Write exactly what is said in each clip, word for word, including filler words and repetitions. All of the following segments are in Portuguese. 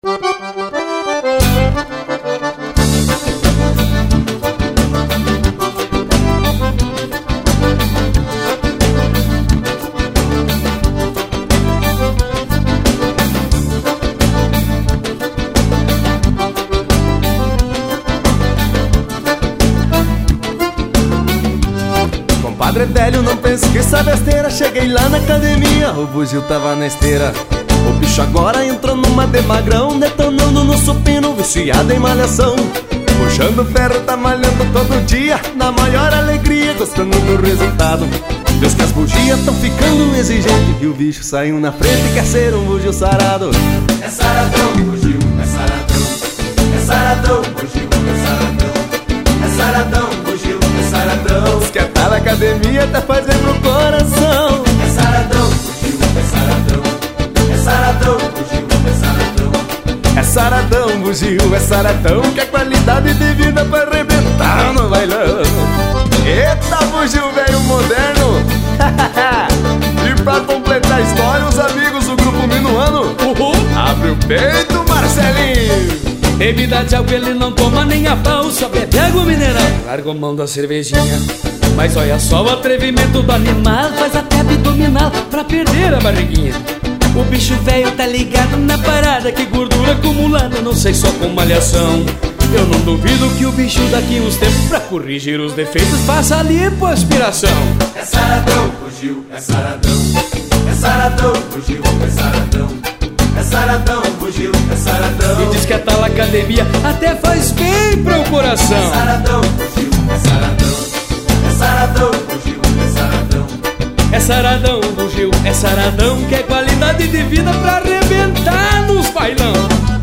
Padre velho, não pense que essa besteira. Cheguei lá na academia, o bugio tava na esteira. O bicho agora entrou numa de magrão, detonando no supino, viciado em malhação. Puxando ferro, tá malhando todo dia, na maior alegria, gostando do resultado. Deus que as bugias tão ficando exigentes, e o bicho saiu na frente e quer ser um bugio sarado. É saradão, bugio, é saradão. É saradão, bugio, é saradão. É saradão, bugio, é saradão. Diz que a tal academia até faz bem pro coração. É saradão, bugio, é saradão. É saradão, bugio, é saradão. É saradão, bugio, é saradão, que é qualidade de vida pra arrebentar no bailão. Eita, bugio velho moderno. E pra completar a história, os amigos do grupo Minuano. Uhul. Abre o peito, Marcelinho. Bebida de álcool ele não toma nem a pau, só bebe água mineral, larga mão da cervejinha. Mas olha só o atrevimento do animal, faz até abdominal pra perder a barriguinha. O bicho velho tá ligado na parada, que gordura acumulada, não sei só com malhação. Eu não duvido que o bicho daqui uns tempos, pra corrigir os defeitos, faça a lipoaspiração. É saradão, bugio, é saradão. É saradão, bugio, é saradão. É saradão, bugio, é saradão. E diz que a tal academia até faz bem pro coração. É saradão, bugio, é saradão. É saradão, bugio, é saradão. É saradão, bugio, é saradão, que é qualidade de vida pra arrebentar nos bailão.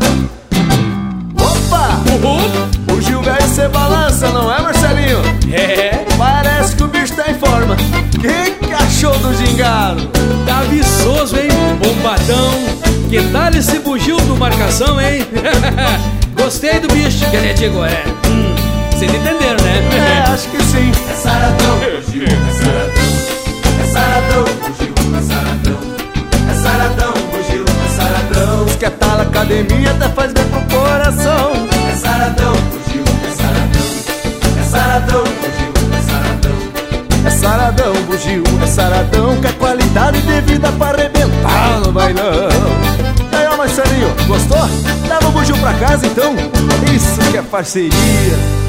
Opa! Uhul. O Gil velho cê balança, não é, Marcelinho? É, parece que o bicho tá em forma. Quem que achou do gingado? Tá viçoso, hein? Bombadão. Que tal esse bugio do marcação, hein? Gostei do bicho, que ele é de Goiás. Hum, vocês entenderam, né? É, acho que sim. É saradão, bugio, é saradão. É saradão, bugio, é saradão. É saradão, bugio, é saradão. Diz que a tal academia até faz bem pro coração. É saradão, bugio, é saradão. É saradão, bugio, é saradão. É saradão, bugio, é saradão, que é qualidade de vida pra arrebentar no bailão. Aí, ó, Marcelinho, gostou? Leva o bugio pra casa, então. Isso que é parceria.